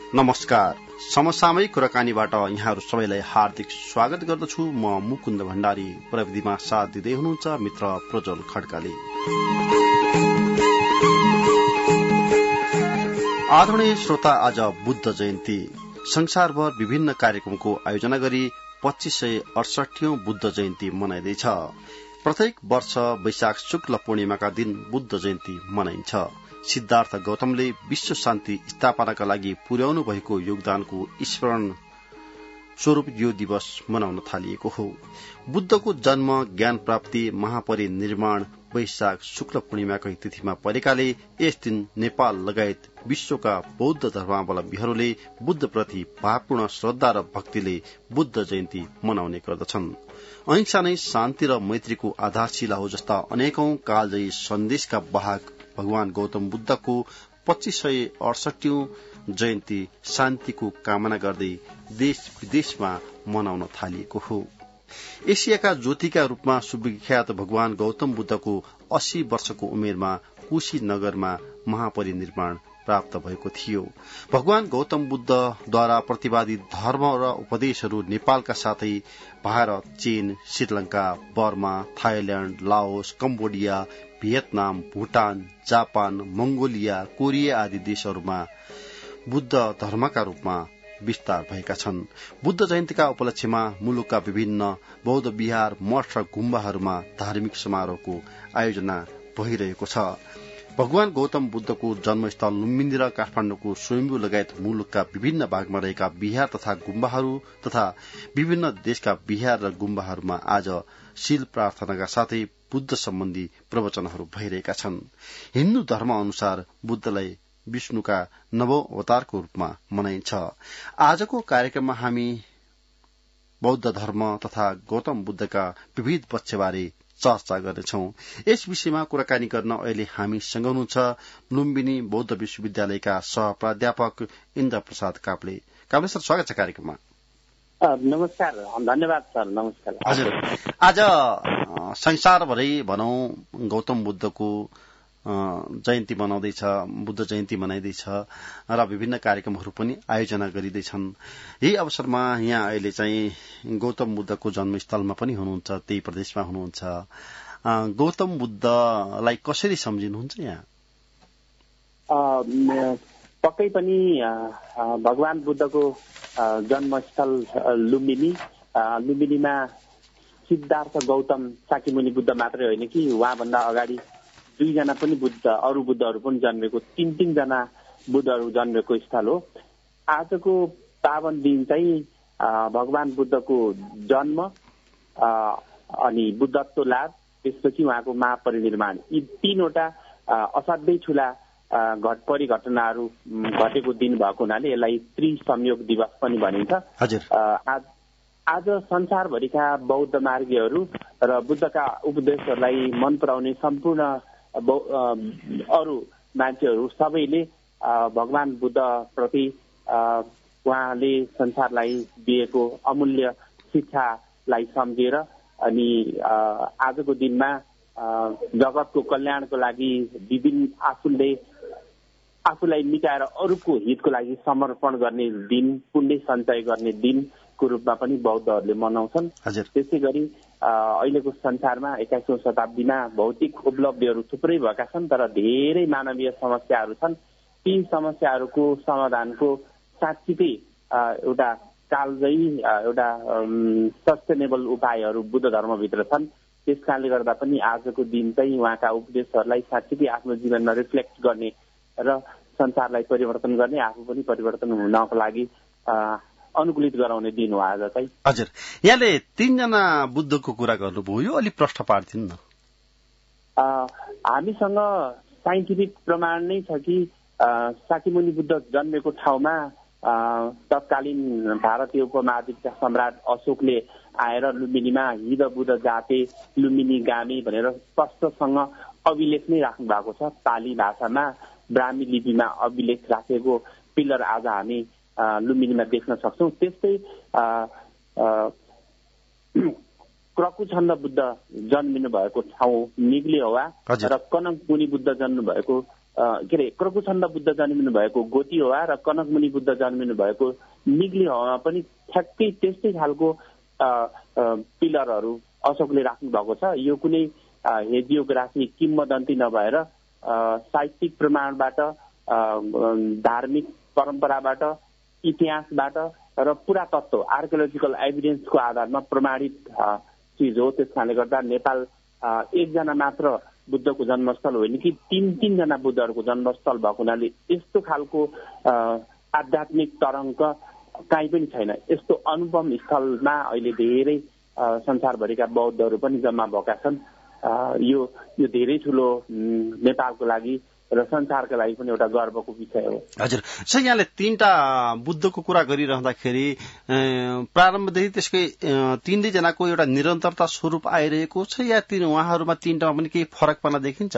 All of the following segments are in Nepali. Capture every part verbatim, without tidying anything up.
नमस्कार। समसामयिक कुराकानीबाट यहाँहरू सबैलाई हार्दिक स्वागत गर्दछु। म मुकुन्द भण्डारी, प्रविधिमा साथ दिँदै हुनुहुन्छ मित्र प्रज्वल खड्काले। आदरणीय श्रोता, आज बुद्ध जयन्ती। संसारभर विभिन्न कार्यक्रमको आयोजना गरी पच्चीस सय अडसठीऔं बुद्ध जयन्ती मनाइँदैछ। प्रत्येक वर्ष वैशाख शुक्ल पूर्णिमाका दिन बुद्ध जयन्ती मनाइन्छ। सिद्धार्थ गौतमले विश्व शान्ति स्थापनाका लागि पुर्याउनु भएको योगदानको स्मरण स्वरूप यो दिवस मनाउन थालिएको हो। बुद्धको जन्म, ज्ञान प्राप्ति, महापरिनिर्वाण वैशाख शुक्ल पूर्णिमाकै तिथिमा परेकाले यस दिन नेपाल लगायत विश्वका बौद्ध धर्मावलम्बीहरूले बुद्धप्रति भावपूर्ण श्रद्धा र भक्तिले बुद्ध जयन्ती मनाउने गर्दछन्। अहिंसा नै शान्ति र मैत्रीको आधारशिला हो जस्ता अनेकौं कालजयी सन्देशका वाहक भगवान गौतम बुद्धको पच्चीस सय अडसठीऔं जयन्ती शान्तिको कामना गर्दै देश विदेशमा मनाउन थालिएको हो। एसियाका ज्योतिका रूपमा सुविख्यात भगवान गौतम बुद्धको अस्सी वर्षको उमेरमा कुशीनगरमा महापरिनिर्वाण प्राप्त भएको थियो। भगवान गौतम बुद्धद्वारा प्रतिपादित धर्म र उपदेशहरू नेपालका साथै भारत, चीन, Sri Lanka, Burma, Thailand, Laos, Cambodia, Vietnam, Bhutan, Japan, Mongolia, Korea आदि देशहरूमा बुद्ध धर्मका रूपमा विस्तार भएका छन्। बुद्ध जयन्तीका उपलक्ष्यमा मुलुकका विभिन्न बौद्ध विहार, मठ र गुम्बाहरूमा धार्मिक समारोहको आयोजना भइरहेको छ। भगवान गौतम बुद्धको जन्मस्थल लुम्बिनी र काठमाडौँको स्वयम्भू लगायत मुलुकका विभिन्न भागमा रहेका विहार तथा गुम्बाहरू तथा विभिन्न देशका विहार र गुम्बाहरूमा आज शील प्रार्थनाका साथै बुद्ध सम्बन्धी प्रवचनहरू भइरहेका छन्। हिन्दू धर्म अनुसार बुद्धलाई विष्णुका नवौं अवतारको रूपमा मनाइन्छ। आजको कार्यक्रममा हामी बौद्ध धर्म तथा गौतम बुद्धका विविध पक्षबारे चर्चा गर्नेछौं। यस विषयमा कुराकानी गर्न अहिले हामीसँग हुनुहुन्छ लुम्बिनी बौद्ध विश्वविद्यालयका सह प्राध्यापक इन्द्र प्रसाद काप्ले। काप्ले सर, स्वागत छ कार्यक्रममा। नमस्कार, धन्यवाद सर। नमस्कार। हजुर, आज संसारभरै भनौं गौतम बुद्धको जयन्ती मनाउँदैछ, बुद्ध जयन्ती मनाइँदैछ र विभिन्न कार्यक्रमहरू पनि आयोजना गरिँदैछन्। यही अवसरमा यहाँ अहिले चाहिँ गौतम बुद्धको जन्मस्थलमा पनि हुनुहुन्छ, त्यही प्रदेशमा हुनुहुन्छ। गौतम बुद्धलाई कसरी सम्झिनुहुन्छ यहाँ? पक्कै पनि भगवान बुद्धको जन्मस्थल लुम्बिनी, लुम्बिनीमा सिद्धार्थ गौतम शाक्यमुनि बुद्ध मात्रै होइन कि उहाँभन्दा अगाडि दुईजना पनि बुद्ध, अरू बुद्धहरू पनि जन्मेको, तीन तीनजना बुद्धहरू जन्मेको स्थल हो। आजको पावन दिन चाहिँ भगवान बुद्धको जन्म अनि बुद्धत्व लाभ, त्यसपछि उहाँको महापरिनिर्वाण, यी तीनवटा असाध्यै ठूला घट परिघटनाहरू घटेको दिन भएको हुनाले यसलाई त्रिसंयोग दिवस पनि भनिन्छ। आज आज संसारभरिका बौद्ध मार्गीहरू र बुद्धका उपदेशहरूलाई मन पराउने सम्पूर्ण अरू मान्छेहरू सबैले भगवान बुद्ध प्रति उहाँले संसारलाई दिएको अमूल्य शिक्षालाई सम्झेर अनि आजको दिनमा जगतको कल्याणको लागि विभिन्न आफूले आफूलाई निकाएर अरूको हितको लागि समर्पण गर्ने दिन, पुण्य सञ्चय गर्ने दिनको रूपमा पनि बौद्धहरूले मनाउँछन्। त्यसै गरी अहिलेको संसारमा एक्काइसौं शताब्दीमा भौतिक उपलब्धिहरू थुप्रै भएका छन्, तर धेरै मानवीय समस्याहरू छन्। ती समस्याहरूको समाधानको साँच्चीकै एउटा कालजयी एउटा सस्टेनेबल उपायहरू बुद्ध धर्मभित्र छन्। त्यस कारणले गर्दा पनि आजको दिन चाहिँ उहाँका उपदेशहरूलाई साँच्चीकै आफ्नो जीवनमा रिफ्लेक्ट गर्ने र संसारलाई परिवर्तन गर्ने, आफू पनि परिवर्तन हुनको लागि अनुकूलित गराउने दिन हो आज चाहिँ। हजुर, यहाँले तीनजना बुद्धको कुरा गर्नुभयो, यो अलिक प्रश्न पार्थिन् न। हामीसँग साइन्टिफिक प्रमाण नै छ कि शाक्यमुनि बुद्ध जन्मेको ठाउँमा तत्कालीन भारतीय उपमहाद्वीपका सम्राट अशोकले आएर लुम्बिनीमा हिद बुद्ध जाते लुम्बिनी गामी भनेर स्पष्टसँग अभिलेख नै राख्नु भएको छ। पाली भाषामा ब्राह्मी लिपिमा अभिलेख राखेको पिलर आज हामी लुम्बिनीमा देख्न सक्छौं। त्यस्तै क्रकुछन्द बुद्ध जन्मिनु भएको ठाउँ निग्ले होवा र कनक मुनि बुद्ध जन्मिनु भएको के अरे क्रकुछन्द बुद्ध जन्मिनु भएको गोतिहोवा र कनकमुनि बुद्ध जन्मिनु भएको निग्लिहोवामा पनि ठ्याक्कै त्यस्तै खालको पिलरहरू अशोकले राख्नु भएको छ। यो कुनै हेजियोग्राफी किम्वदन्ती नभएर साहित्यिक प्रमाणबाट, धार्मिक परम्पराबाट, इतिहासबाट र पुरातत्व आर्कियोलोजिकल एभिडेन्सको आधारमा प्रमाणित चिज हो। त्यस कारणले गर्दा नेपाल एकजना मात्र बुद्धको जन्मस्थल होइन कि तीन तीनजना बुद्धहरूको जन्मस्थल भएको हुनाले यस्तो खालको आध्यात्मिक तरङ्ग काहीँ पनि छैन। यस्तो अनुपम स्थलमा अहिले धेरै संसारभरिका बौद्धहरू पनि जम्मा भएका छन्। यो यो धेरै ठुलो नेपालको लागि र संसारका लागि पनि एउटा गर्वको विषय हो। हजुर, सर यहाँले तीनटा बुद्धको कुरा गरिरहँदाखेरि प्रारम्भदेखि त्यसकै तीनै जनाको एउटा निरन्तरता स्वरूप आइरहेको छ या तीन उहाँहरूमा तीनटामा पनि केही फरकपना देखिन्छ?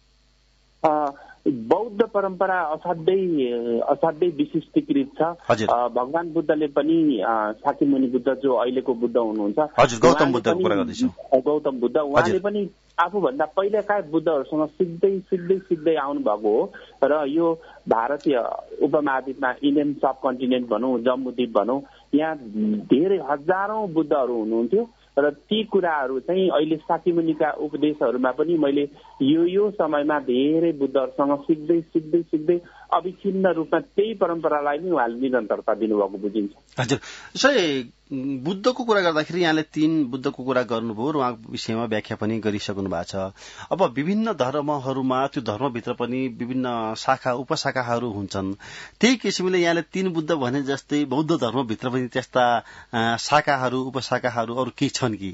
बौद्ध परम्परा असाध्यै असाध्यै विशिष्टीकृत छ। भगवान बुद्धले पनि शाक्यमुनि बुद्ध जो अहिलेको बुद्ध हुनुहुन्छ, गौतम बुद्धको कुरा गर्दैछौँ, गौतम बुद्ध उहाँले पनि आफूभन्दा पहिलेका बुद्धहरूसँग सिक्दै सिक्दै सिक्दै आउनु भएको हो र यो भारतीय उपमहाद्वीपमा इन्डियन सब कन्टिनेन्ट भनौँ, जम्बूद्वीप भनौँ, यहाँ धेरै हजारौं बुद्धहरू हुनुहुन्थ्यो र ती कुराहरू चाहिँ अहिले शाक्यमुनिका उपदेशहरूमा पनि मैले यो यो समयमा धेरै बुद्धहरूसँग सिक्दै सिक्दै सिक्दै अविच्छिन्न रूपमा त्यही परम्परालाई नै उहाँले निरन्तरता दिनुभएको बुझिन्छ। हजुर, सय बुद्धको कुरा गर्दाखेरि यहाँले तीन बुद्धको कुरा गर्नुभयो र उहाँको विषयमा व्याख्या पनि गरिसक्नु भएको छ। अब विभिन्न धर्महरूमा त्यो धर्मभित्र पनि विभिन्न शाखा उपशाखाहरू हुन्छन्। त्यही किसिमले यहाँले तीन बुद्ध भने जस्तै बौद्ध धर्मभित्र पनि त्यस्ता शाखाहरू उपशाखाहरू अरू केही छन् कि?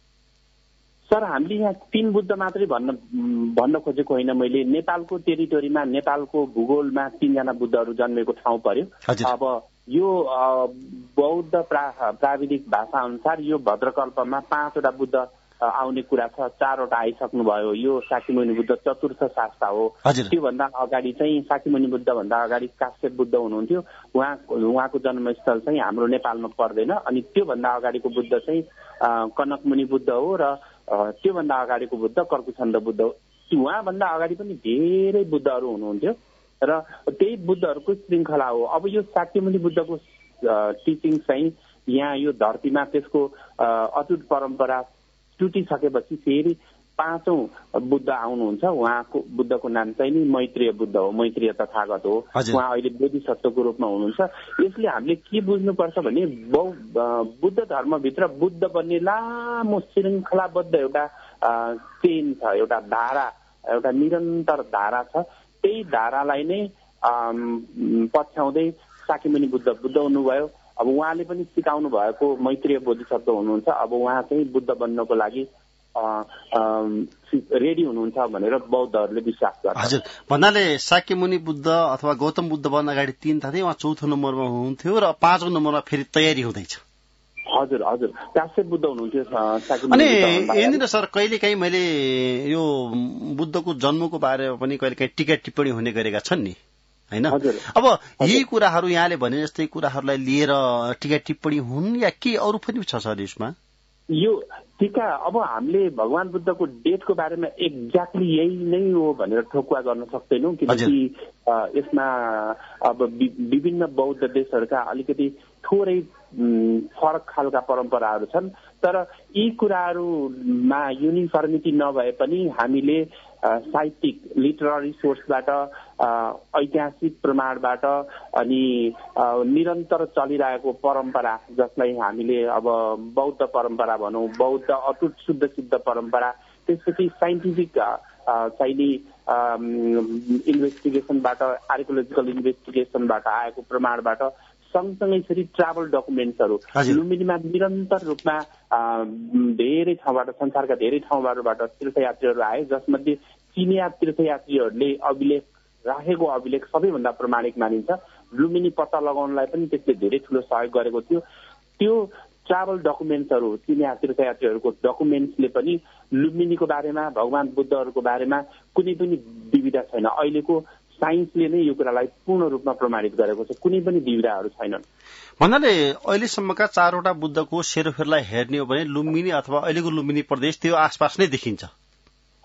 सर, हामीले यहाँ तीन बुद्ध मात्रै भन्न भन्न खोजेको होइन। मैले नेपालको टेरिटोरीमा, नेपालको भूगोलमा तीनजना बुद्धहरू जन्मेको ठाउँ पर्यो। अब यो बौद्ध प्रा प्राविधिक भाषा अनुसार यो भद्रकल्पमा पाँचवटा बुद्ध आउने कुरा छ, चारवटा आइसक्नुभयो। यो शाक्यमुनि बुद्ध चतुर्थ शास्ता हो। त्योभन्दा अगाडि चाहिँ शाक्यमुनि बुद्ध भन्दा अगाडि काश्यप बुद्ध हुनुहुन्थ्यो। उहाँ उहाँको जन्मस्थल चाहिँ हाम्रो नेपालमा पर्दैन। अनि त्योभन्दा अगाडिको बुद्ध चाहिँ कनकमुनि बुद्ध हो र त्योभन्दा अगाडिको बुद्ध कर्कुछन्द बुद्ध हो। उहाँभन्दा अगाडि पनि धेरै बुद्धहरू हुनुहुन्थ्यो र त्यही बुद्धहरूको श्रृङ्खला हो। अब यो शाक्यमुनि बुद्धको टिचिङ चाहिँ यहाँ यो धरतीमा त्यसको अटुट परम्परा टुटिसकेपछि फेरि पाँचौं बुद्ध आउनुहुन्छ। उहाँको बुद्धको नाम चाहिँ नि मैत्रेय बुद्ध हो, मैत्रेय तथागत हो। उहाँ अहिले बोधिसत्वको रूपमा हुनुहुन्छ। यसले हामीले के बुझ्नुपर्छ भने बुद्ध धर्मभित्र बुद्ध बन्ने लामो श्रृङ्खलाबद्ध एउटा चेन छ, एउटा धारा, एउटा निरन्तर धारा छ। त्यही धारालाई नै पछ्याउँदै शाक्यमुनि बुद्ध बुद्ध हुनुभयो। अब उहाँले पनि सिकाउनु भएको मैत्रेय बोधिसत्व हुनुहुन्छ। अब उहाँ चाहिँ बुद्ध बन्नको लागि रेडी हुनुहुन्छ भनेर बौद्धहरूले विश्वास गर्छन्। हजुर, भन्नाले शाक्यमुनि बुद्ध अथवा गौतम बुद्ध बन्न अगाडि तीन थिए, उहाँ चौथो नम्बरमा हुनुहुन्थ्यो र पाँचौं नम्बरमा फेरि तयारी हुँदैछ। हजुर हजुर, काश्यप बुद्ध हुनुहुन्थ्यो। अनि यहाँनिर सर कहिलेकाहीँ मैले यो बुद्धको जन्मको बारेमा पनि कहिलेकाहीँ टीका टिप्पणी हुने गरेका छन् नि, हैन? अब यही कुराहरू यहाँले भने जस्तै कुराहरूलाई लिएर टीका टिप्पणी हुन् या के अरू पनि छ सर यसमा? यो टीका अब हामीले भगवान बुद्धको डेटको बारेमा एक्ज्याक्टली यही नै हो भनेर ठोकुवा गर्न सक्दैनौँ, किनकि यसमा अब विभिन्न बौद्ध देशहरूका अलिकति थोरै फरक खालका परम्पराहरू छन्। तर यी कुराहरूमा युनिफर्मिटी नभए पनि हामीले साहित्यिक लिटररी सोर्सबाट, ऐतिहासिक प्रमाणबाट अनि निरन्तर चलिरहेको परम्परा जसलाई हामीले अब बौद्ध परम्परा भनौँ, बौद्ध अटुट शुद्ध सिद्ध परम्परा, त्यसपछि साइन्टिफिक शैली इन्भेस्टिगेसनबाट, आर्कियोलोजिकल इन्भेस्टिगेसनबाट आएको प्रमाणबाट सँगसँगै फेरि ट्राभल डकुमेन्ट्सहरू लुम्बिनीमा निरन्तर रूपमा धेरै ठाउँबाट, संसारका धेरै ठाउँबाट तीर्थयात्रीहरू आए, जसमध्ये चिनिया तीर्थयात्रीहरूले अभिलेख राखेको अभिलेख सबैभन्दा प्रमाणिक मानिन्छ। लुम्बिनी पत्ता लगाउनलाई पनि त्यसले धेरै ठुलो सहयोग गरेको थियो। त्यो ट्राभल डकुमेन्ट्सहरू, चिनिया तीर्थयात्रीहरूको डकुमेन्ट्सले पनि लुम्बिनीको बारेमा, भगवान बुद्धहरूको बारेमा कुनै पनि दुविधा छैन। अहिलेको साइन्सले नै यो कुरालाई पूर्ण रूपमा प्रमाणित गरेको छ, कुनै पनि दुविधाहरू छैनन्। भन्नाले अहिलेसम्मका चारवटा बुद्धको सेरोफेरलाई हेर्ने हो भने लुम्बिनी अथवा अहिलेको लुम्बिनी प्रदेश त्यो आसपास नै देखिन्छ।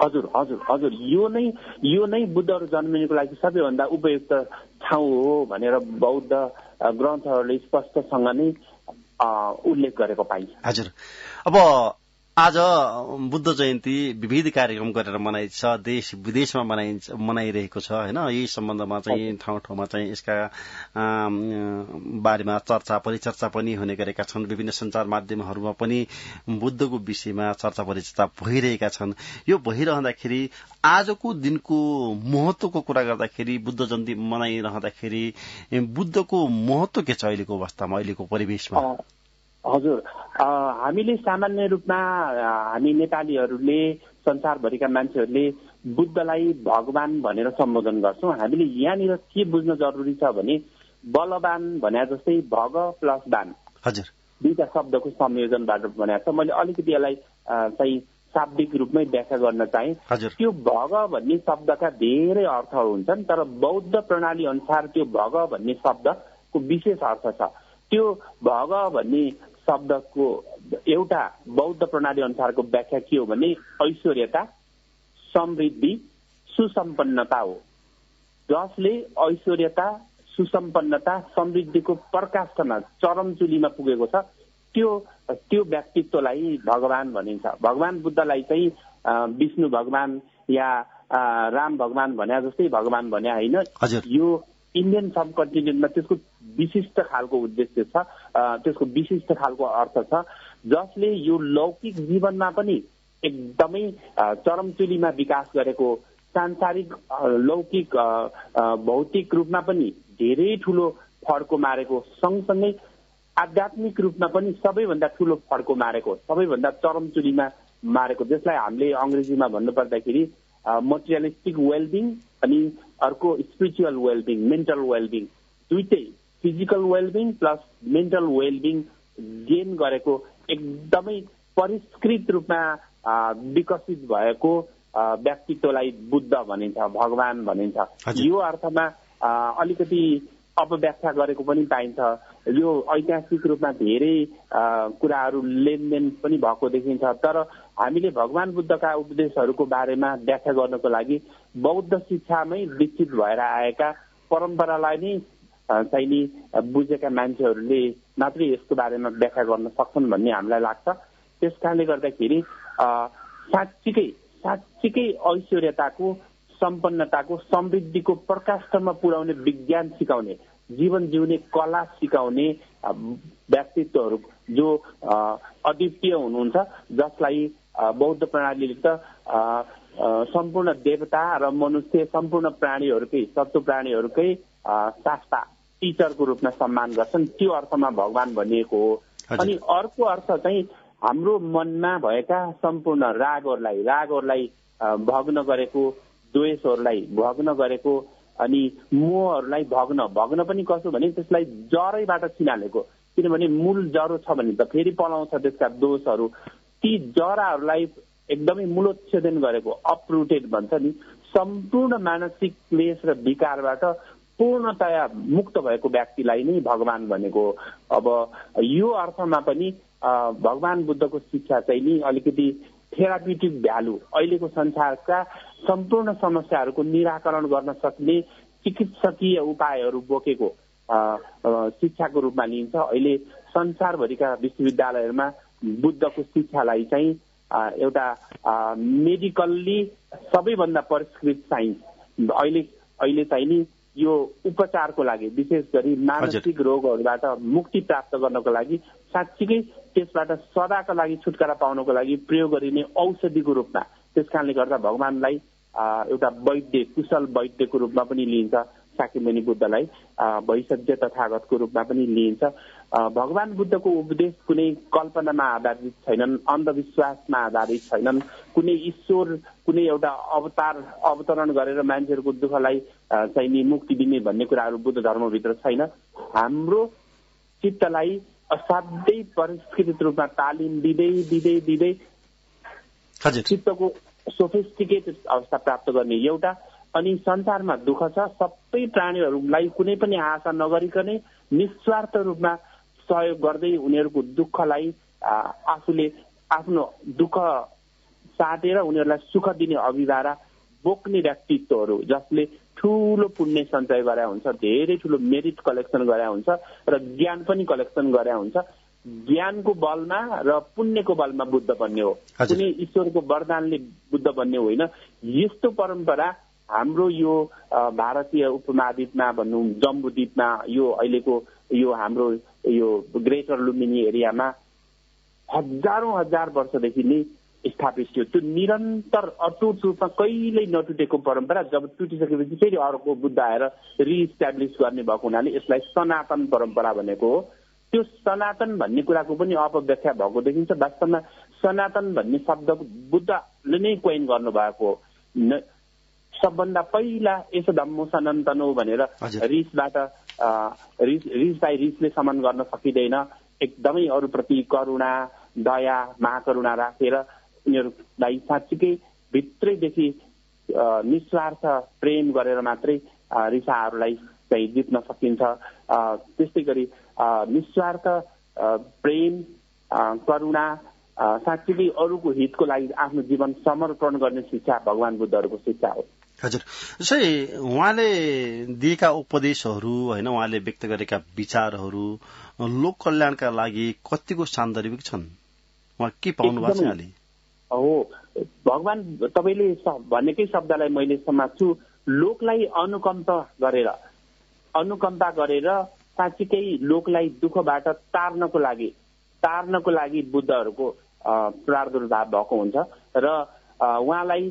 हजुर हजुर हजुर यो नै यो नै बुद्धहरू जन्मिनुको लागि सबैभन्दा उपयुक्त ठाउँ हो भनेर बौद्ध ग्रन्थहरूले स्पष्टसँग नै उल्लेख गरेको पाइन्छ। हजुर, अब आज बुद्ध जयन्ती विविध कार्यक्रम गरेर मनाइन्छ, देश विदेशमा मनाइन्छ मनाइरहेको छ होइन। यही सम्बन्धमा चाहिँ ठाउँ ठाउँमा चाहिँ यसका बारेमा चर्चा परिचर्चा पनि हुने गरेका छन्। विभिन्न सञ्चार माध्यमहरूमा पनि बुद्धको विषयमा चर्चा परिचर्चा भइरहेका छन्। यो भइरहँदाखेरि आजको दिनको महत्वको कुरा गर्दाखेरि, बुद्ध जयन्ती मनाइरहँदाखेरि बुद्धको महत्व के छ अहिलेको अवस्थामा, अहिलेको परिवेशमा? हजुर, हामीले सामान्य रूपमा हामी नेपालीहरूले संसारभरिका मान्छेहरूले बुद्धलाई भगवान भनेर सम्बोधन गर्छौँ। हामीले यहाँनिर के बुझ्न जरुरी छ भने बलवान भने जस्तै भग प्लस वान, हजुर, दुईटा शब्दको संयोजनबाट बनाएको छ। मैले अलिकति यसलाई चाहिँ शाब्दिक रूपमै व्याख्या गर्न चाहे। त्यो भग भन्ने शब्दका धेरै अर्थहरू हुन्छन्, तर बौद्ध प्रणाली अनुसार त्यो भग भन्ने शब्दको विशेष अर्थ छ। त्यो भग भन्ने शब्दको एउटा बौद्ध प्रणाली अनुसारको व्याख्या के हो भने ऐश्वर्यता, समृद्धि, सुसम्पन्नता हो। जसले ऐश्वर्यता, सुसम्पन्नता, समृद्धिको प्रकाशमा चरमचुलीमा पुगेको छ त्यो त्यो व्यक्तित्वलाई भगवान भनिन्छ। भगवान बुद्धलाई चाहिँ विष्णु भगवान या राम भगवान भने जस्तै भगवान भने होइन। यो इन्डियन सब कन्टिनेन्टमा त्यसको विशिष्ट खालको उद्देश्य छ, त्यसको विशिष्ट खालको अर्थ छ, जसले यो लौकिक जीवनमा पनि एकदमै चरमचुलीमा विकास गरेको, सांसारिक लौकिक भौतिक रूपमा पनि धेरै ठूलो फड्को मारेको, सँगसँगै आध्यात्मिक रूपमा पनि सबैभन्दा ठूलो फड्को मारेको, सबैभन्दा चरमचुलीमा मारेको, जसलाई हामीले अङ्ग्रेजीमा भन्नुपर्दाखेरि मटेरियलिस्टिक वेलबिङ अनि अर्को स्पिरिचुअल वेलबिङ, मेन्टल वेलबिङ, दुइटै physical wellbeing plus mental wellbeing gain गरेको एकदमै परिष्कृत रूपमा विकसित भएको व्यक्तित्वलाई बुद्ध भनिन्छ, भगवान भनिन्छ। यो अर्थमा अलिकति अपव्याख्या गरेको पनि पाइन्छ। यो ऐतिहासिक रूपमा धेरै कुराहरू लेनदेन पनि भएको देखिन्छ। तर हामीले भगवान बुद्धका उपदेशहरूको बारेमा व्याख्या गर्नको लागि बौद्ध शिक्षामै विकसित भएर आएका परम्परालाई नै चाहिँ नि बुझेका मान्छेहरूले मात्रै यसको बारेमा व्याख्या गर्न सक्छन् भन्ने हामीलाई लाग्छ। त्यस कारणले गर्दाखेरि साँच्चीकै साँच्चीकै ऐश्वर्यताको, सम्पन्नताको, समृद्धिको प्रकाशमा पुर्याउने विज्ञान सिकाउने, जीवन जिउने कला सिकाउने व्यक्तित्वहरू जो अद्वितीय हुनुहुन्छ, जसलाई बौद्ध प्रणालीले त सम्पूर्ण देवता र मनुष्य, सम्पूर्ण प्राणीहरूकै, सत्व प्राणीहरूकै शास्ता, टिचरको रूपमा सम्मान गर्छन्। त्यो अर्थमा भगवान भनिएको हो। अनि अर्को अर्थ चाहिँ हाम्रो मनमा भएका सम्पूर्ण रागहरूलाई रागहरूलाई भग्न गरेको, द्वेषहरूलाई भग्न गरेको, अनि मोहहरूलाई भग्न भग्न पनि कसो भने त्यसलाई जरैबाट छिनालेको। किनभने मूल जरो छ भने त फेरि पलाउँछ त्यसका दोषहरू। ती जराहरूलाई एकदमै मूलोच्छेदन गरेको, अपरुटेड भन्छ नि, सम्पूर्ण मानसिक क्लेश र विकारबाट पूर्णतया मुक्त भएको व्यक्तिलाई नै भगवान भनेको। अब यो अर्थमा पनि भगवान बुद्धको शिक्षा चाहिँ नि अलिकति थेरापिटिक भ्यालु, अहिलेको संसारका सम्पूर्ण समस्याहरूको निराकरण गर्न सक्ने चिकित्सकीय उपायहरू बोकेको शिक्षाको रूपमा लिइन्छ। अहिले संसारभरिका विश्वविद्यालयहरूमा बुद्धको शिक्षालाई चाहिँ एउटा मेडिकल्ली सबैभन्दा परिष्कृत साइन्स अहिले अहिले चाहिँ नि यो उपचारको लागि, विशेष गरी मानसिक रोगहरूबाट मुक्ति प्राप्त गर्नको लागि, साँच्चीकै त्यसबाट सदाका लागि छुटकारा पाउनको लागि प्रयोग गरिने औषधिको रूपमा, त्यस कारणले गर्दा भगवानलाई एउटा वैद्य, कुशल वैद्यको रूपमा पनि लिइन्छ। शाक्यमुनि बुद्धलाई वैशज्य तथागतको रूपमा पनि लिइन्छ। भगवान बुद्धको उपदेश कुनै कल्पनामा आधारित छैनन्, अन्धविश्वासमा आधारित छैनन्, कुनै ईश्वर, कुनै एउटा अवतार अवतरण गरेर मान्छेहरूको दुःखलाई चाहिँ नि मुक्ति दिने भन्ने कुराहरू बुद्ध धर्मभित्र छैन। हाम्रो चित्तलाई असाध्यै परिष्कृत रूपमा तालिम दिँदै दिँदै दिँदै चित्तको सोफिस्टिकेटेड अवस्था प्राप्त गर्ने एउटा। अनि संसारमा दुःख छ, सबै प्राणीहरूलाई कुनै पनि आशा नगरिकनै निस्वार्थ रूपमा सहयोग गर्दै उनीहरूको दुःखलाई आफूले आफ्नो दुःख साटेर उनीहरूलाई सुख दिने अभिभारा बोक्ने व्यक्तित्वहरू जसले ठूलो पुण्य सञ्चय गरे हुन्छ, धेरै ठूलो मेरिट कलेक्सन गरे हुन्छ र ज्ञान पनि कलेक्सन गरे हुन्छ। ज्ञानको बलमा र पुण्यको बलमा बुद्ध बन्ने हो, कुनै ईश्वरको वरदानले बुद्ध बन्ने होइन। यस्तो परम्परा हाम्रो यो भारतीय उपमहाद्वीपमा भनौँ, जम्बूद्वीपमा, यो अहिलेको यो हाम्रो यो ग्रेटर लुम्बिनी एरियामा हजारौं हजार वर्षदेखि नै स्थापित थियो। त्यो निरन्तर अटुट रूपमा कहिल्यै नटुटेको परम्परा जब टुटिसकेपछि फेरि अर्को बुद्ध आएर रिइस्टाब्लिस गर्ने भएको हुनाले यसलाई सनातन परम्परा भनेको हो। त्यो सनातन भन्ने कुराको पनि अपव्याख्या भएको देखिन्छ। वास्तवमा सनातन भन्ने शब्दको बुद्धले नै कोइन गर्नुभएको हो। सबभन्दा पहिला यसो धम्मो सनातनो भनेर रिसबाट रिस रिसलाई रिसले समन गर्न सकिँदैन। एकदमै अरूप्रति करुणा, दया, महाकरुणा राखेर उनीहरूलाई साँच्चीकै भित्रैदेखि निस्वार्थ प्रेम गरेर मात्रै रिसाहरूलाई चाहिँ जित्न सकिन्छ। त्यस्तै गरी निस्वार्थ प्रेम, करुणा, साँच्चीकै अरूको हितको लागि आफ्नो जीवन समर्पण गर्ने शिक्षा भगवान बुद्धहरूको शिक्षा हो। हजुर, जस्तै उहाँले दिएका उपदेशहरू होइन, उहाँले व्यक्त गरेका विचारहरू लोक कल्याणका लागि कतिको सान्दर्भिक छन्? उहाँ के पाउनु भएको छ यहाँले? हो, भगवान तपाईँले भनेकै शब्दलाई मैले समात्छु। लोकलाई अनुकम्पा गरेर अनुकम्पा गरेर साँच्चीकै लोकलाई दुःखबाट तार्नको लागि तार्नको लागि बुद्धहरूको प्रादुर्भाव भएको हुन्छ र उहाँलाई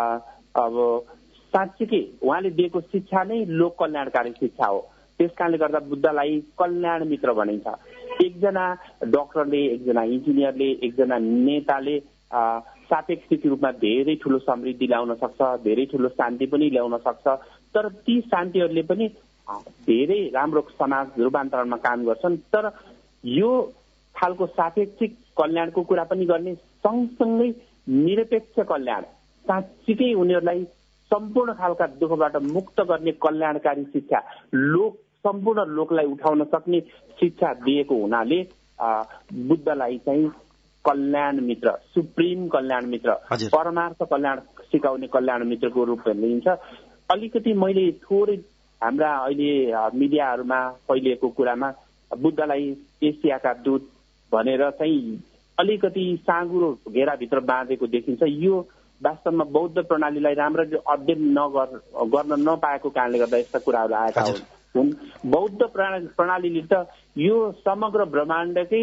अब साँच्चीकै उहाँले दिएको शिक्षा नै लोक कल्याणकारी शिक्षा हो। त्यस कारणले गर्दा बुद्धलाई कल्याण मित्र भनिन्छ। एकजना डक्टरले, एकजना इन्जिनियरले, एकजना नेताले सापेक्षिक रूपमा धेरै ठूलो समृद्धि ल्याउन सक्छ, धेरै ठूलो शान्ति पनि ल्याउन सक्छ, तर ती शान्तिहरूले पनि धेरै राम्रो समाज रूपान्तरणमा काम गर्छन्। तर यो खालको सापेक्षिक कल्याणको कुरा पनि गर्ने सँगसँगै निरपेक्ष कल्याण, साँच्चीकै उनीहरूलाई सम्पूर्ण खालका दुःखबाट मुक्त गर्ने कल्याणकारी शिक्षा, लोक सम्पूर्ण लोकलाई उठाउन सक्ने शिक्षा दिएको हुनाले बुद्धलाई चाहिँ कल्याण मित्र, सुप्रिम कल्याण मित्र, परमार्थ कल्याण सिकाउने कल्याण मित्रको रूपमा लिइन्छ। अलिकति मैले थोरै हाम्रा अहिले मिडियाहरूमा फैलिएको कुरामा बुद्धलाई एसियाका दूत भनेर चाहिँ अलिकति साँगुरो घेराभित्र बाँधेको देखिन्छ। यो वास्तवमा बौद्ध प्रणालीलाई राम्ररी अध्ययन नगर गर्न नपाएको कारणले गर्दा यस्ता कुराहरू आएका हुन्। बौद्ध प्रणालीले त यो समग्र ब्रह्माण्डकै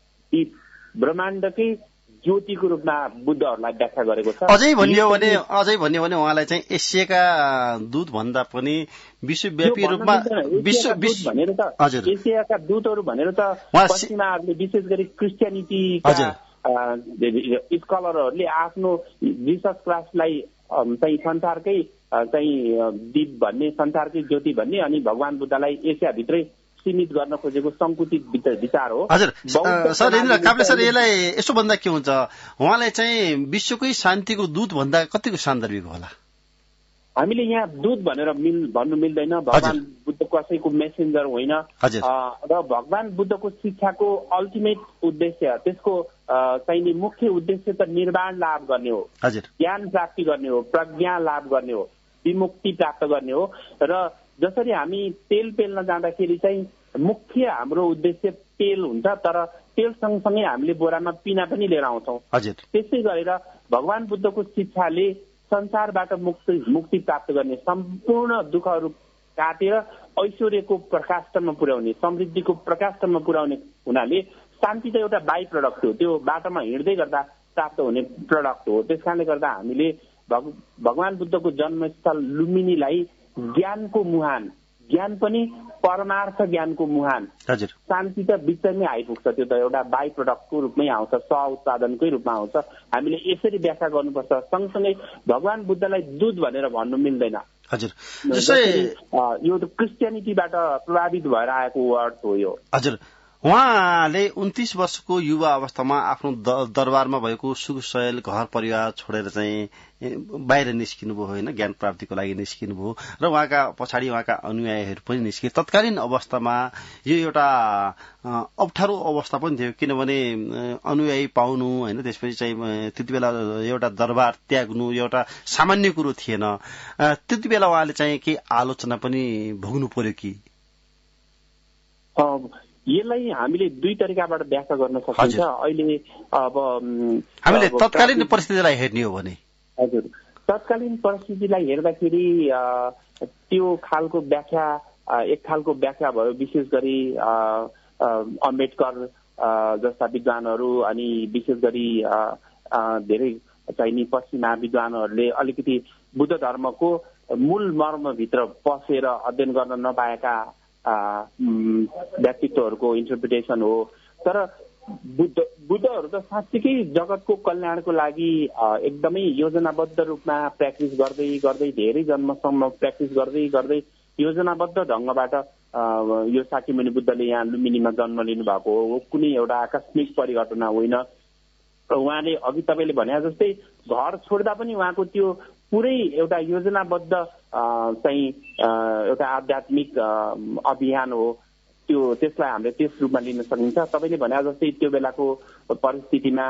ब्रह्माण्डकै ज्योतिको रूपमा बुद्धहरूलाई व्याख्या गरेको छ। अझै भनियो भने अझै भनियो भने उहाँलाई चाहिँ एसियाका दूत भन्दा पनि विश्वव्यापी रूपमा विश्व भनेर त एसियाका दूतहरू भनेर त पश्चिमाहरूले विशेष गरी क्रिस्चियनिटीका स्कलरहरूले आफ्नो जिसस क्राइस्टलाई चाहिँ संसारकै चाहिँ दीप भन्ने, संसारकै ज्योति भन्ने, अनि भगवान बुद्धलाई एसियाभित्रै सीमित गर्न खोजेको संकुचित विचार हो। हजुर सर, इन्द्र काप्ले सर, यसलाई यसो भन्दा के हुन्छ? उहाँलाई चाहिँ विश्वकै शान्तिको दूत भन्दा कतिको सान्दर्भिक होला? हामीले यहाँ दूत भनेर मिल भन्नु मिल्दैन। भगवान बुद्ध कसैको मेसेन्जर होइन र भगवान बुद्धको शिक्षाको अल्टिमेट उद्देश्य, त्यसको चाहिने मुख्य उद्देश्य त निर्वाण लाभ गर्ने हो, ज्ञान प्राप्ति गर्ने हो, प्रज्ञा लाभ गर्ने हो, विमुक्ति प्राप्त गर्ने हो। र जसरी हामी तेल पेल्न जाँदाखेरि चाहिँ मुख्य हाम्रो उद्देश्य तेल हुन्छ, तर तेल सँगसँगै हामीले बोरामा पिना पनि लिएर आउँछौँ। त्यसै गरेर भगवान बुद्धको शिक्षाले संसारबाट मुक्ति मुक्ति प्राप्त गर्ने, सम्पूर्ण दुःखहरू काटेर ऐश्वर्यको प्रकाशमा पुर्याउने, समृद्धिको प्रकाशमा पुर्याउने हुनाले शान्ति त एउटा बाई प्रडक्ट हो, त्यो बाटोमा हिँड्दै गर्दा प्राप्त हुने प्रडक्ट हो। त्यस कारणले गर्दा हामीले भग भगवान बुद्धको जन्मस्थल लुम्बिनीलाई ज्ञानको मुहान, ज्ञान पनि परमार्थ ज्ञानको मुहान, शान्ति त बिचमै आइपुग्छ, त्यो त एउटा बाई प्रडक्टको रूपमै आउँछ, स्व उत्पादनकै रूपमा आउँछ। हामीले यसरी व्याख्या गर्नुपर्छ। सँगसँगै भगवान बुद्धलाई दूत भनेर भन्नु मिल्दैन। हजुर, यो त क्रिस्चियनिटीबाट प्रभावित भएर आएको वर्ड हो यो। हजुर, उहाँले उन्तीस वर्षको युवा अवस्थामा आफ्नो दरबारमा भएको सुख सयल घर परिवार छोडेर चाहिँ बाहिर निस्किनुभयो होइन, ज्ञान प्राप्तिको लागि निस्किनुभयो र उहाँका पछाडि उहाँका अनुयायीहरू पनि निस्किए। तत्कालीन अवस्थामा यो एउटा अप्ठ्यारो अवस्था पनि थियो, किनभने अनुयायी पाउनु होइन, त्यसपछि चाहिँ त्यति बेला एउटा दरबार त्याग्नु एउटा सामान्य कुरो थिएन। त्यति बेला उहाँले चाहिँ केही आलोचना पनि भोग्नु पर्यो कि? यसलाई हामीले दुई तरिकाबाट व्याख्या गर्न सकिन्छ। अहिले अब हामीले तत्कालीन परिस्थितिलाई हेर्ने हो भने, हजुर, तत्कालीन परिस्थितिलाई हेर्दाखेरि त्यो खालको व्याख्या एक खालको व्याख्या भयो। विशेष गरी अम्बेडकर जस्ता विद्वानहरू अनि विशेष गरी धेरै चाहिने पश्चिमा विद्वानहरूले अलिकति बुद्ध धर्मको मूल मर्मभित्र पसेर अध्ययन गर्न नपाएका व्यक्तित्वहरूको इन्टरप्रिटेसन हो। तर बुद्ध बुद्धहरू त साँच्चीकै जगतको कल्याणको लागि एकदमै योजनाबद्ध रूपमा प्र्याक्टिस गर्दै गर्दै धेरै जन्मसम्म प्र्याक्टिस गर्दै गर्दै योजनाबद्ध ढङ्गबाट यो शाक्यमुनि बुद्धले यहाँ लुम्बिनीमा जन्म लिनु भएको हो। कुनै एउटा आकस्मिक परिघटना होइन। उहाँले अघि तपाईँले भने जस्तै घर छोड्दा पनि उहाँको त्यो पुरै एउटा योजनाबद्ध चाहिँ एउटा आध्यात्मिक अभियान हो। त्यो त्यसलाई हामीले त्यस रूपमा लिन सकिन्छ। तपाईँले भने जस्तै त्यो बेलाको परिस्थितिमा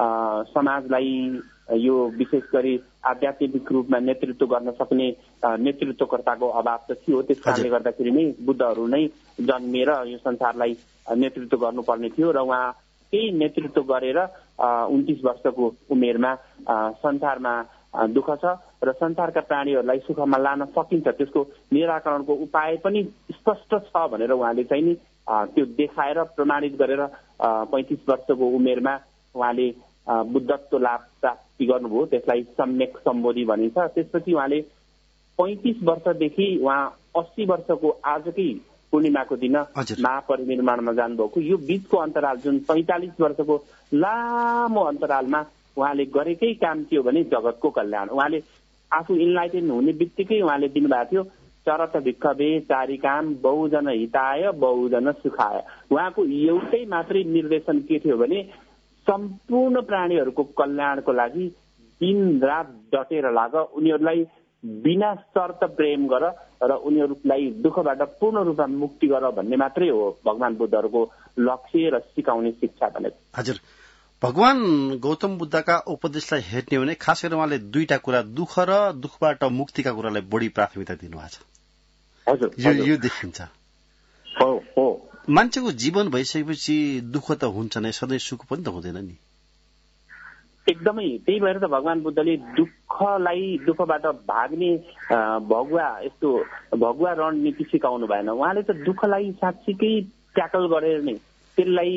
समाजलाई यो विशेष गरी आध्यात्मिक रूपमा नेतृत्व गर्न सक्ने नेतृत्वकर्ताको अभाव त थियो। त्यस कारणले गर्दाखेरि नै बुद्धहरू नै जन्मिएर यो संसारलाई नेतृत्व गर्नुपर्ने थियो र उहाँ केही नेतृत्व गरेर उन्तीस वर्षको उमेरमा संसारमा दुःख छ र संसारका प्राणीहरूलाई सुखमा लान सकिन्छ, त्यसको निराकरणको उपाय पनि स्पष्ट छ भनेर उहाँले चाहिँ नि त्यो देखाएर प्रमाणित गरेर पैंतिस वर्षको उमेरमा उहाँले बुद्धत्व लाभ प्राप्ति गर्नुभयो। त्यसलाई सम्यक सम्बोधि भनिन्छ। त्यसपछि उहाँले पैंतिस वर्षदेखि उहाँ अस्सी वर्षको आजकै पूर्णिमाको दिन महापरिनिर्वाणमा जानुभएको यो बीचको अन्तराल जुन पैंतालिस वर्षको लामो अन्तरालमा उहाँले गरेकै काम के हो भने जगतको कल्याण। उहाँले आफू इन्लाइटेन हुने बित्तिकै उहाँले दिनुभएको थियो चरत भिक्खवे चारि काम बहुजन हिताय बहुजन सुखाय। उहाँको एउटै मात्रै निर्देशन के थियो भने सम्पूर्ण प्राणीहरूको कल्याणको लागि दिन रात डटेर लाग, उनीहरूलाई बिना शर्त प्रेम गर र उनीहरूलाई दुःखबाट पूर्ण रूपमा मुक्ति गर भन्ने मात्रै हो भगवान बुद्धहरूको लक्ष्य र सिकाउने शिक्षा भने। हजुर, भगवान गौतम बुद्धका उपदेशलाई हेर्ने हो भने खास गरेर उहाँले दुईटा कुरा, दुःख र दुःखबाट मुक्तिका कुरालाई बढी प्राथमिकता दिनुभएको छ। हजुर, यो यो देखिन्छ। हो हो मान्छेको जीवन भइसकेपछि दुःख त हुन्छ नै, सधैँ सुख पनि त हुँदैन नि। एकदमै त्यही भएर त भगवान बुद्धले दुःखलाई दुःखबाट भाग्ने भगुवा यस्तो भगुवा रणनीति सिकाउनु भएन। उहाँले त दुःखलाई साँच्चीकै ट्याकल गरेर नै त्यसलाई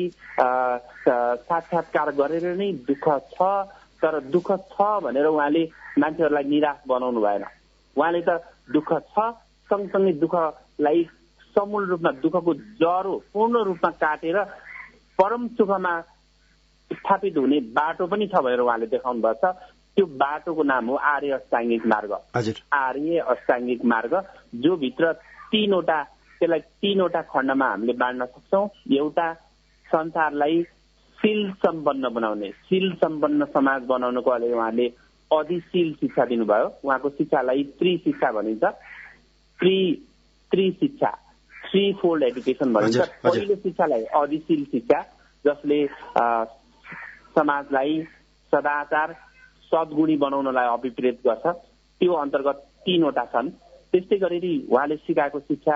साक्षात्कार गरेर नै दुःख छ तर दुःख छ भनेर उहाँले मान्छेहरूलाई निराश बनाउनु भएन। उहाँले त दुःख छ सँगसँगै दुःखलाई समूल रूपमा दुःखको जरो पूर्ण रूपमा काटेर परम सुखमा स्थापित हुने बाटो पनि छ भनेर उहाँले देखाउनु भएको छ। त्यो बाटोको नाम हो आर्य अष्टाङ्गिक मार्ग। आर्य अष्टाङ्गिक मार्ग जो भित्र तीनवटा त्यसलाई तीनवटा खण्डमा हामीले बाँड्न सक्छौँ। एउटा संसारलाई शील सम्पन्न बनाउने, शील सम्पन्न समाज बनाउनको लागि उहाँले अधिशील शिक्षा दिनुभयो। उहाँको शिक्षालाई त्रिशिक्षा भनिन्छ। त्रि त्रि शिक्षा थ्री फोल्ड एजुकेसन भनिन्छ। पहिलो शिक्षालाई अधिशील शिक्षा जसले समाजलाई सदाचार सद्गुणी बनाउनलाई अभिप्रेत गर्छ। त्यो अन्तर्गत तीनवटा छन्। त्यस्तै गरी उहाँले सिकाएको शिक्षा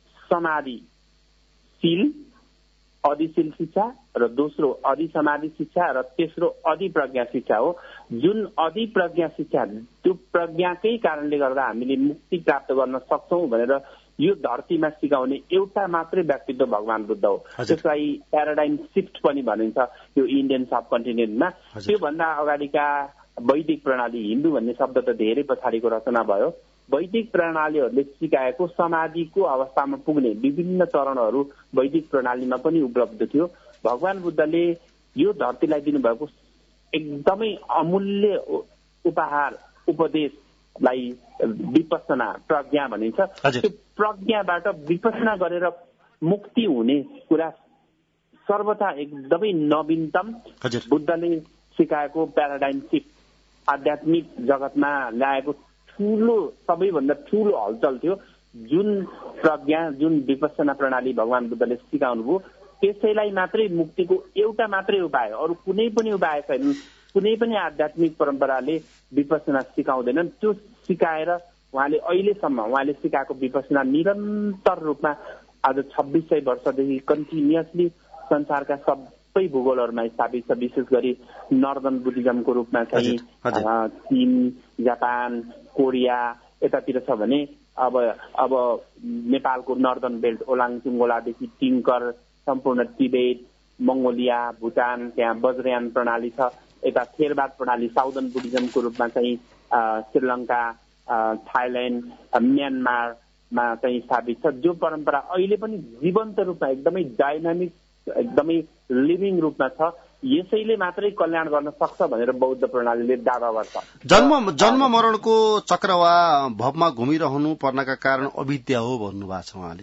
समाधिशील अधिशील शिक्षा र दोस्रो अधिसमाधि शिक्षा र तेस्रो अधिप्रज्ञा शिक्षा हो। जुन अधिप्रज्ञा शिक्षा त्यो प्रज्ञाकै कारणले गर्दा हामीले मुक्ति प्राप्त गर्न सक्छौँ भनेर यो धरतीमा सिकाउने एउटा मात्रै व्यक्तित्व भगवान बुद्ध हो। त्यसलाई प्याराडाइम शिफ्ट पनि भनिन्छ यो इन्डियन सब कन्टिनेन्टमा। त्योभन्दा अगाडिका वैदिक प्रणाली, हिन्दू भन्ने शब्द त धेरै पछाडिको रचना भयो। वैदिक प्रणालीहरूले सिकाएको समाधिको अवस्थामा पुग्ने विभिन्न चरणहरू वैदिक प्रणालीमा पनि उपलब्ध थियो। भगवान बुद्धले यो धरतीलाई दिनुभएको एकदमै अमूल्य उपहार उपदेशलाई विपස්සना प्रज्ञा भनिन्छ। त्यो प्रज्ञाबाट विपස්සना गरेर मुक्ति हुने कुरा सर्वथा एकदमै नवीनतम बुद्धले सिकाएको प्याराडाइम सिफ्ट आध्यात्मिक जगतमा ल्याएको ठूलो सबैभन्दा ठूलो हलचल थियो। जुन प्रज्ञा जुन विपස්සना प्रणाली भगवान बुद्धले सिकाउनुभयो त्यसैलाई मात्रै मुक्तिको एउटा मात्रै उपाय, अरू कुनै पनि उपाय छैन। कुनै पनि आध्यात्मिक परम्पराले विपස්සना सिकाउँदैनन्। त्यो सिकाएर उहाँले अहिलेसम्म उहाँले सिकाएको विपස්සना निरन्तर रूपमा आज छब्बिस सय वर्षदेखि कन्टिन्युअसली संसारका सबै भूगोलहरूमा स्थापित छ। विशेष गरी नर्दर्न बुद्धिज्मको रूपमा चाहिँ चीन, जापान, कोरिया यतातिर छ भने अब अब नेपालको नर्दर्न बेल्ट ओलाङचुङ्गोलादेखि टिङ्कर सम्पूर्ण तिब्बत, मङ्गोलिया, भुटान, त्यहाँ वज्रयान प्रणाली छ। यता थेरवाद प्रणाली साउदर्न बुद्धिज्मको रूपमा चाहिँ श्रीलङ्का, थाइल्यान्ड, म्यानमारमा चाहिँ स्थापित छ। जो परम्परा अहिले पनि जीवन्त रूपमा एकदमै डाइनामिक एकदमै लिभिङ रूपमा छ। यसैले मात्रै कल्याण गर्न सक्छ भनेर बौद्ध प्रणालीले दावा गर्छ। जन्म जन्म मरणको चक्र वा भवमा घुमिरहनु पर्नका कारण अविद्या हो भन्नुभएको छ उहाँले।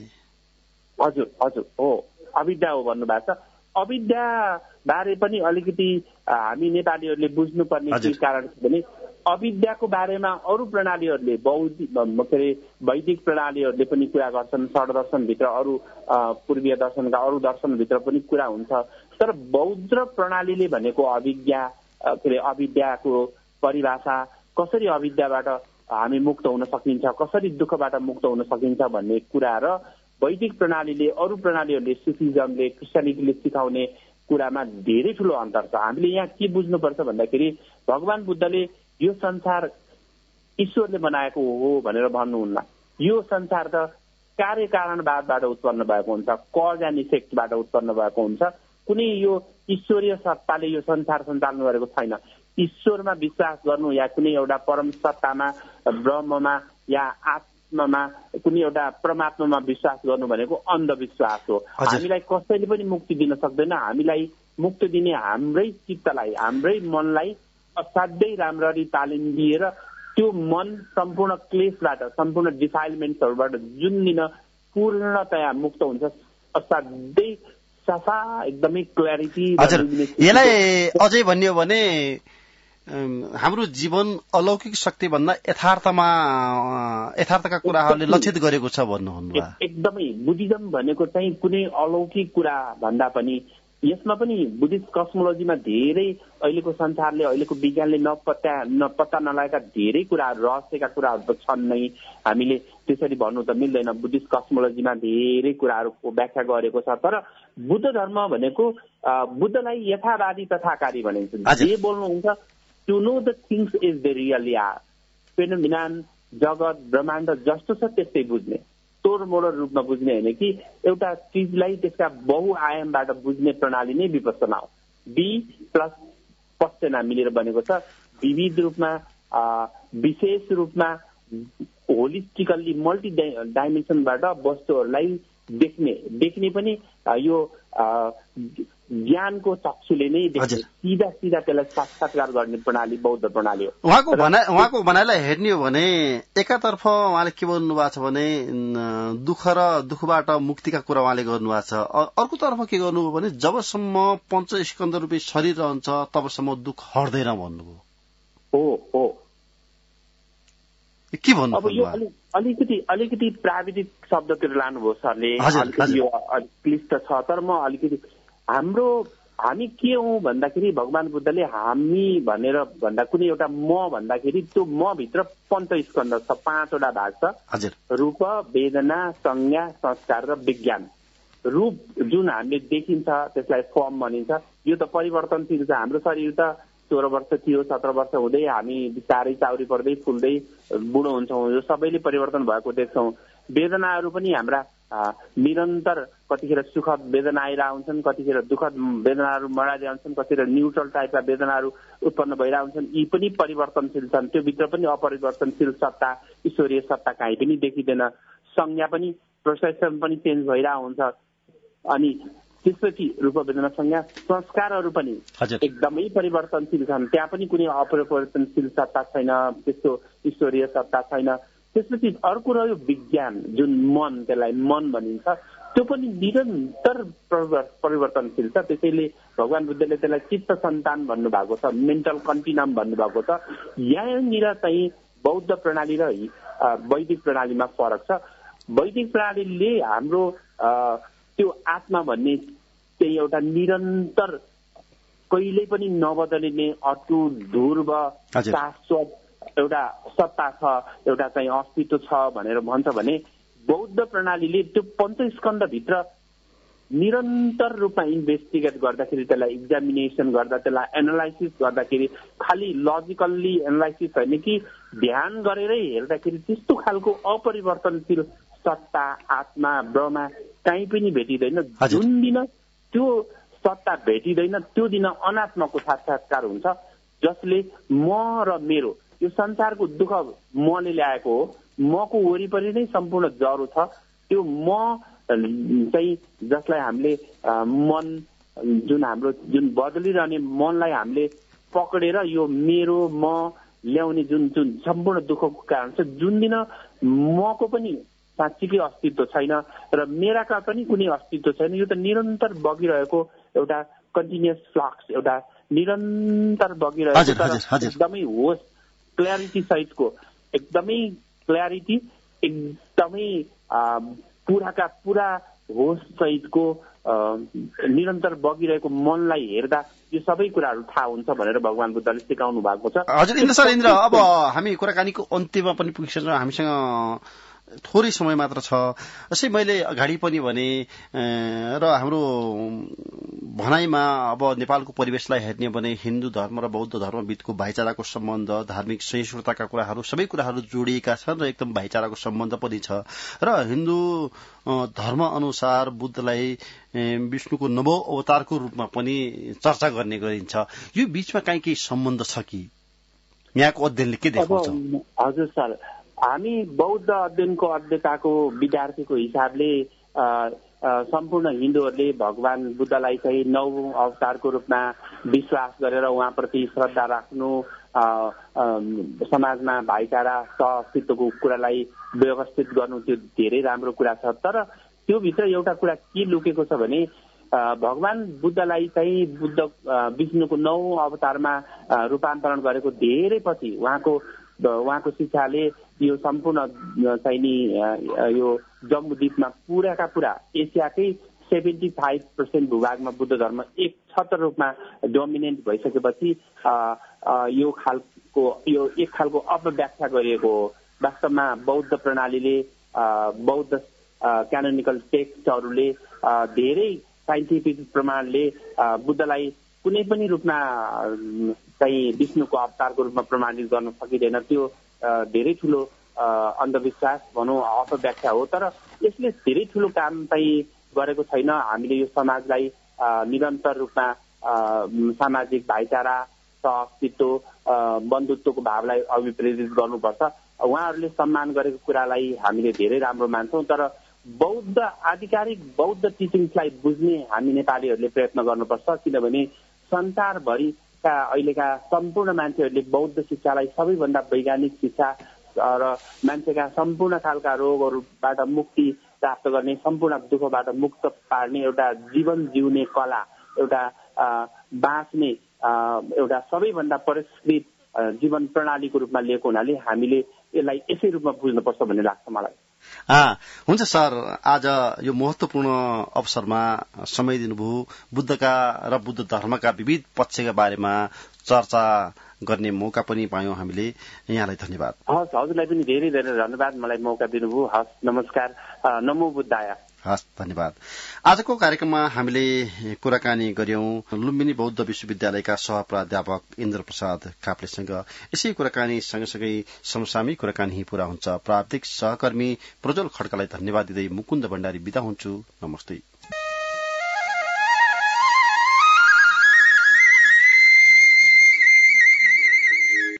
हजुर हजुर हो, अविद्या हो भन्नुभएको छ। अविद्या बारे पनि अलिकति हामी नेपालीहरूले बुझ्नुपर्ने के कारण छ भने अविद्याको बारेमा अरू प्रणालीहरूले बौद्धिक के अरे वैदिक प्रणालीहरूले पनि कुरा गर्छन्। षड्दर्शनभित्र अरू पूर्वीय दर्शनका अरू दर्शनभित्र पनि कुरा हुन्छ। तर बौद्ध प्रणालीले भनेको अविद्या के अरे अविद्याको परिभाषा, कसरी अविद्याबाट हामी मुक्त हुन सकिन्छ, कसरी दुःखबाट मुक्त हुन सकिन्छ भन्ने कुरा र वैदिक प्रणालीले अरू प्रणालीहरूले सुफिजमले क्रिस्चियनिटीले सिकाउने कुरामा धेरै ठूलो अन्तर छ। हामीले यहाँ के बुझ्नुपर्छ भन्दाखेरि भगवान बुद्धले यो संसार ईश्वरले बनाएको हो भनेर भन्नुहुन्न। यो संसार त कार्य कारणवादबाट उत्पन्न भएको हुन्छ, कज एन्ड इफेक्टबाट उत्पन्न भएको हुन्छ। कुनै यो ईश्वरीय सत्ताले यो संसार सञ्चालन गरेको छैन। ईश्वरमा विश्वास गर्नु या कुनै एउटा परम सत्तामा, ब्रह्ममा या आत्मामा, कुनै एउटा परमात्मामा विश्वास गर्नु भनेको अन्धविश्वास हो। हामीलाई कसैले पनि मुक्ति दिन सक्दैन। हामीलाई मुक्ति दिने हाम्रै चित्तलाई, हाम्रै मनलाई असाध्यै राम्ररी तालिम दिएर त्यो मन सम्पूर्ण क्लेशबाट, सम्पूर्ण डिफाइलमेन्ट्सहरूबाट जुन दिन पूर्णतया मुक्त हुन्छ, असाध्यै सफा एकदमै क्ल्यारिटी। यसलाई अझै भन्यो भने हाम्रो जीवन अलौकिक शक्ति भन्दा यथार्थमा यथार्थका कुराहरूले लक्षित गरेको छ भन्नुहुन्न। एकदमै बुद्धिज्म भनेको चाहिँ कुनै अलौकिक कुरा भन्दा पनि यसमा पनि बुद्धिस्ट कस्मोलोजीमा धेरै अहिलेको संसारले अहिलेको विज्ञानले नपत्ता नपत्ता नलागेका धेरै कुराहरू, रहस्यका कुराहरू त छन् नै। हामीले त्यसरी भन्नु त मिल्दैन। बुद्धिस्ट कस्मोलोजीमा धेरै कुराहरूको व्याख्या गरेको छ। तर बुद्ध धर्म भनेको बुद्धलाई यथावादी तथाकारी भनिन्छ। जे बोल्नुहुन्छ to know the things is the really are, phenomenon जगत ब्रह्माण्ड जस्तो छ त्यस्तै बुझ्ने, तोडमोड रूपमा बुझ्ने होइन कि एउटा चिजलाई त्यसका बहुआयामबाट बुझ्ने प्रणाली नै विपස්සना हो। बी प्लस पस्टेना मिलेर बनेको छ। विविध रूपमा, विशेष रूपमा, होलिस्टिकल्ली मल्टी डाइमेन्सनबाट वस्तुहरूलाई देख्ने देख्ने पनि यो ज्ञानको चक्षुले नै देख्ने, सिधा सिधा त्यसलाई साक्षात्कार गर्ने प्रणाली बौद्ध प्रणाली हो। उहाँको भनाइ उहाँको भनाइलाई हेर्ने हो भने एकातर्फ उहाँले के भन्नु भएको छ भने दुःख र दुःखबाट मुक्तिका कुरा उहाँले गर्नुभएको छ। अर्कोतर्फ के गर्नुभयो भने जबसम्म पञ्चस्कन्ध रूपी शरीर रहन्छ तबसम्म दुःख हट्दैन भन्नुभयो। हो हो के भन्नु? अब यो अलिकति अलिकति प्राविधिक शब्दतिर लानुभयो सरले। यो अलिक क्लिष्ट छ। तर म अलिकति हाम्रो हामी के हौँ भन्दाखेरि भगवान बुद्धले हामी भनेर भन्दा कुनै एउटा म भन्दाखेरि त्यो म भित्र पञ्चस्कन्ध छ, पाँचवटा भाग छ। रूप, वेदना, संज्ञा, संस्कार र विज्ञान। रूप जुन हामीले देखिन्छ त्यसलाई फर्म भनिन्छ। यो त परिवर्तनशील छ। हाम्रो शरीर त सोह्र वर्ष थियो, सत्र वर्ष हुँदै हामी बिस्तारै चाउरी पर्दै फुल्दै बुढो हुन्छौँ। यो सबैले परिवर्तन भएको देख्छौँ। वेदनाहरू पनि हाम्रा निरन्तर कतिखेर सुखद वेदना आइरह हुन्छन्, कतिखेर दुःखद वेदनाहरू मराइरह हुन्छन्, कतिखेर न्युट्रल टाइपका वेदनाहरू उत्पन्न भइरह हुन्छन्। यी पनि परिवर्तनशील छन्। त्यो भित्र पनि अपरिवर्तनशील सत्ता, ईश्वरीय सत्ता कहीँ पनि देखिँदैन। संज्ञा पनि, प्रोसेसन पनि चेन्ज भइरह हुन्छ। अनि त्यसपछि रूप, वेदना, संज्ञा, संस्कारहरू पनि एकदमै परिवर्तनशील छन्। त्यहाँ पनि कुनै अपरिवर्तनशील सत्ता छैन, त्यस्तो ईश्वरीय सत्ता छैन। त्यसपछि अर्को रह्यो विज्ञान, जुन मन, त्यसलाई मन भनिन्छ। त्यो पनि निरन्तर परिवर्तनशील छ। त्यसैले भगवान बुद्धले त्यसलाई चित्त सन्तान भन्नुभएको छ, मेन्टल कन्टिनम भन्नुभएको छ। यहाँनिर चाहिँ बौद्ध प्रणाली र वैदिक प्रणालीमा फरक छ। वैदिक प्रणालीले हाम्रो त्यो आत्मा भन्ने चाहिँ एउटा निरन्तर कहिले पनि नबदलिने अटुट ध्रुव शाश्वत एउटा सत्ता छ, एउटा चाहिँ अस्तित्व छ भनेर भन्छ भने बौद्ध प्रणालीले त्यो पञ्चस्कन्धभित्र निरन्तर रूपमा इन्भेस्टिगेट गर्दाखेरि, त्यसलाई एक्जामिनेसन गर्दा, त्यसलाई एनालाइसिस गर्दाखेरि खालि लजिकल्ली एनालाइसिस होइन कि ध्यान गरेरै हेर्दाखेरि त्यस्तो खालको अपरिवर्तनशील सत्ता आत्मा ब्रह्मा कहीँ पनि भेटिँदैन। जुन दिन त्यो सत्ता भेटिँदैन त्यो दिन अनात्माको साक्षात्कार हुन्छ, जसले म र मेरो यो संसारको दुःख मले ल्याएको हो, मको वरिपरि नै सम्पूर्ण जरो छ। त्यो म चाहिँ जसलाई हामीले मन जुन हाम्रो जुन बदलिरहने मनलाई हामीले पक्रेर यो मेरो म ल्याउने जुन जुन सम्पूर्ण दुःखको कारण छ, जुन दिन मको पनि साँच्चीकै अस्तित्व छैन र मेराका पनि कुनै अस्तित्व छैन, यो त निरन्तर बगिरहेको एउटा कन्टिन्युअस फ्लक्स, एउटा निरन्तर बगिरहेको एकदमै होस क्ल्यारिटी सहितको एकदमै क्ल्यारिटी एकदमै पुराका पुरा होस सहितको निरन्तर बगिरहेको मनलाई हेर्दा यो सबै कुराहरू थाहा हुन्छ भनेर भगवान बुद्धले सिकाउनु भएको छ। हजुर इन्द्र सर, इन्द्र अब हामी कुराकानीको अन्त्यमा पनि पुगिसक्छौँ, हामीसँग थोरै समय मात्र छ। यसै मैले अगाडि पनि भने र हाम्रो भनाइमा अब नेपालको परिवेशलाई हेर्ने भने हिन्दू धर्म र बौद्ध धर्म बीचको भाइचाराको सम्बन्ध, धार्मिक सहिष्णुताका कुराहरू सबै कुराहरू जोडिएका छन् र एकदम भाइचाराको सम्बन्ध पनि छ। र हिन्दू धर्म अनुसार बुद्धलाई विष्णुको नवौं अवतारको रूपमा पनि चर्चा गर्ने गरिन्छ। यो बीचमा काहीँ केही सम्बन्ध छ कि? यहाँको अध्ययनले के देखाउँछ? हजुर सर, हामी बौद्ध अध्ययनको अध्ययताको विद्यार्थीको हिसाबले सम्पूर्ण हिन्दूहरूले भगवान बुद्धलाई चाहिँ नौ अवतारको रूपमा विश्वास गरेर उहाँप्रति श्रद्धा राख्नु, समाजमा भाइचारा सहअस्तित्वको कुरालाई व्यवस्थित गर्नु त्यो धेरै राम्रो कुरा छ। तर त्यो भित्र एउटा कुरा के लुकेको छ भने भगवान बुद्धलाई चाहिँ बुद्ध विष्णुको नौ अवतारमा रूपान्तरण गरेको धेरै पछि उहाँको उहाँको शिक्षाले यो सम्पूर्ण चाहिँ नि यो जम्बुद्वीपमा पुराका पुरा एसियाकै सेभेन्टी फाइभ पर्सेन्ट भूभागमा बुद्ध धर्म एक छत्र रूपमा डोमिनेन्ट भइसकेपछि यो खालको यो एक खालको अपव्याख्या गरिएको हो। वास्तवमा बौद्ध प्रणालीले बौद्ध क्यानोनिकल टेक्स्टहरूले धेरै साइन्टिफिक प्रमाणले बुद्धलाई कुनै पनि रूपमा चाहिँ विष्णुको अवतारको रूपमा प्रमाणित गर्न सकिँदैन। त्यो धेरै ठुलो अन्धविश्वास भनौँ अपव्याख्या हो। तर यसले धेरै ठुलो काम चाहिँ गरेको छैन। हामीले यो समाजलाई निरन्तर रूपमा सामाजिक भाइचारा सहअस्तित्व बन्धुत्वको भावलाई अभिप्रेरित गर्नुपर्छ। उहाँहरूले सम्मान गरेको कुरालाई हामीले धेरै राम्रो मान्छौँ। तर बौद्ध आधिकारिक बौद्ध टिचिङ्सलाई बुझ्ने हामी नेपालीहरूले प्रयत्न गर्नुपर्छ, किनभने संसारभरिका अहिलेका सम्पूर्ण मान्छेहरूले बौद्ध शिक्षालाई सबैभन्दा वैज्ञानिक शिक्षा र मान्छेका सम्पूर्ण खालका रोगहरूबाट मुक्ति प्राप्त गर्ने, सम्पूर्ण दुःखबाट मुक्त पार्ने एउटा जीवन जिउने कला, एउटा बाँच्ने एउटा सबैभन्दा परिष्कृत जीवन प्रणालीको रूपमा लिएको हुनाले हामीले यसलाई यसै रूपमा बुझ्नुपर्छ भन्ने लाग्छ मलाई। हुन्छ सर, आज यो महत्वपूर्ण अवसरमा समय दिनुभयो, बुद्धका र बुद्ध धर्मका विविध पक्षका बारेमा चर्चा गर्ने मौका पनि पायौँ हामीले। यहाँलाई धन्यवाद। हस्, हजुरलाई पनि धेरै धेरै धन्यवाद, मलाई मौका दिनुभयो। हस्, नमस्कार, नमो बुद्धाय। हस्, धन्यवाद। आजको कार्यक्रममा हामीले कुराकानी गर्यौं लुम्बिनी बौद्ध विश्वविद्यालयका सहप्राध्यापक इन्द्र प्रसाद काप्लेसँग। यसै कुराकानी सँगसँगै समसामयिक कुराकानी पूरा हुन्छ। प्राविधिक सहकर्मी प्रज्वल खड्कालाई धन्यवाद दिँदै मुकुन्द भण्डारी बिदा हुन्छु। नमस्ते।